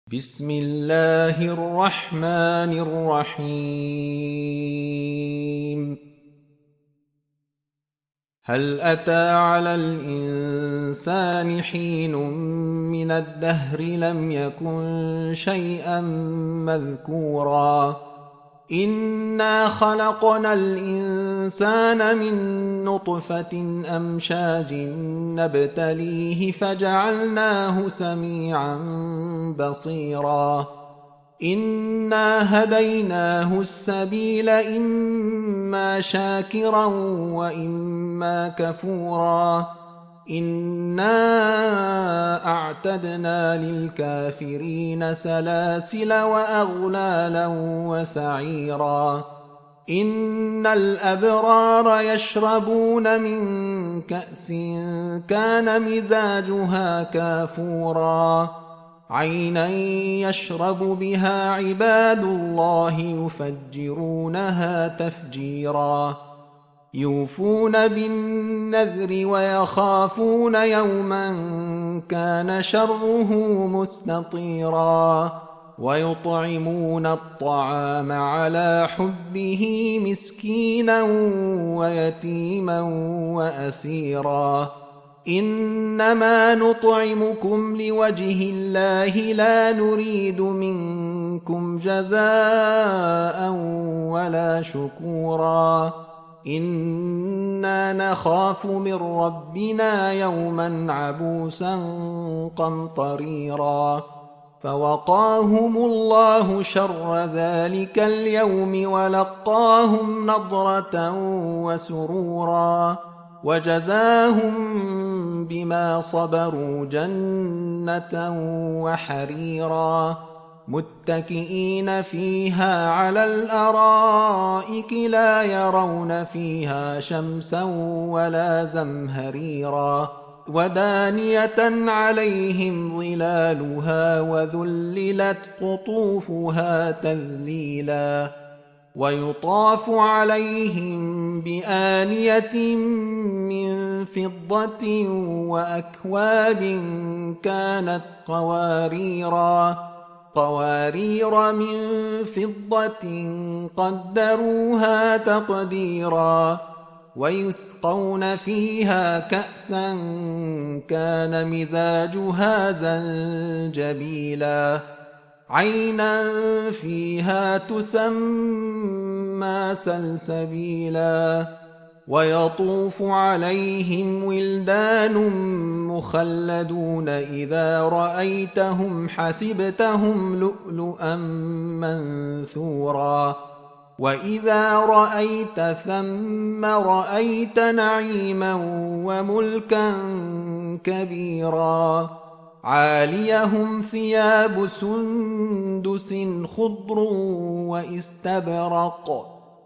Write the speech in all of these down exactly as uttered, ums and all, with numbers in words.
بسم الله الرحمن الرحيم. هل أتى على الإنسان حين من الدهر لم يكن شيئا مذكورا إنا خلقنا الإنسان من نطفة أمشاج نبتليه فجعلناه سميعا بصيرا إنا هديناه السبيل إما شاكرا وإما كفورا إنا أعتدنا للكافرين سلاسل وأغلالا وسعيرا إن الأبرار يشربون من كأس كان مزاجها كافورا عينا يشرب بها عباد الله يفجرونها تفجيرا يوفون بالنذر ويخافون يوما كان شره مستطيرا ويطعمون الطعام على حبه مسكينا ويتيما وأسيرا إنما نطعمكم لوجه الله لا نريد منكم جزاء ولا شكورا إنا نخاف من ربنا يوما عبوسا قمطريرا فوقاهم الله شر ذلك اليوم ولقاهم نضرة وسرورا وجزاهم بما صبروا جنة وحريرا متكئين فيها على الأرائك لا يرون فيها شمسا ولا زمهريرا ودانية عليهم ظلالها وذللت قطوفها تذليلا ويطاف عليهم بآنية من فضة وأكواب كانت قواريرا قوارير من فضة قدروها تقديرا ويسقون فيها كأسا كان مزاجها زنجبيلا عينا فيها تسمى سلسبيلا ويطوف عليهم ولدان مخلدون إذا رأيتهم حسبتهم لؤلؤا منثورا وإذا رأيت ثم رأيت نعيما وملكا كبيرا عاليهم ثياب سندس خضر واستبرق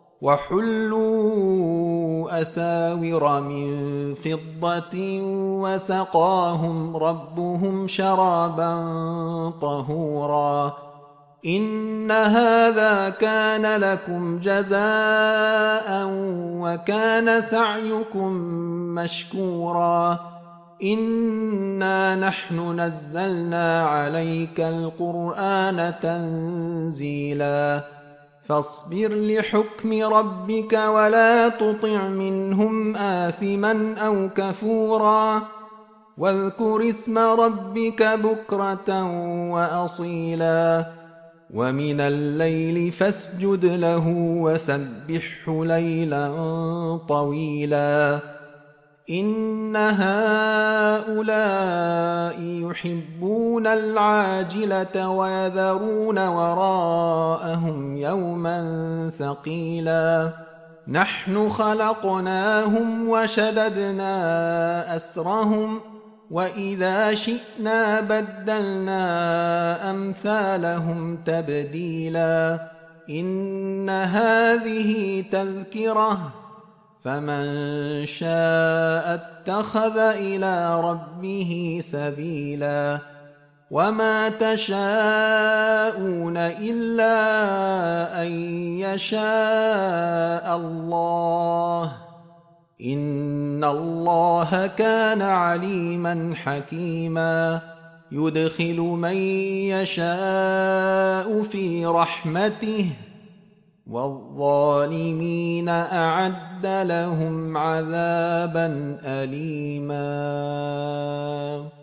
وحلوا أساور من فضة وسقاهم ربهم شرابا طهورا إن هذا كان لكم جزاء وكان سعيكم مشكورا إنا نحن نزلنا عليك القرآن تنزيلا فاصبر لحكم ربك ولا تطع منهم آثما أو كفورا واذكر اسم ربك بكرة وأصيلا ومن الليل فاسجد له وسبحه ليلا طويلا إن هؤلاء يحبون العاجلة ويذرون وراءهم يوما ثقيلا نحن خلقناهم وشددنا أسرهم وإذا شئنا بدلنا أمثالهم تبديلا إن هذه تذكرة فمن شاء اتخذ إلى ربه سبيلا وما تشاءون إلا أن يشاء الله إن الله كان عليما حكيما يدخل من يشاء في رحمته والظالمين أعد لهم عذابا أليما.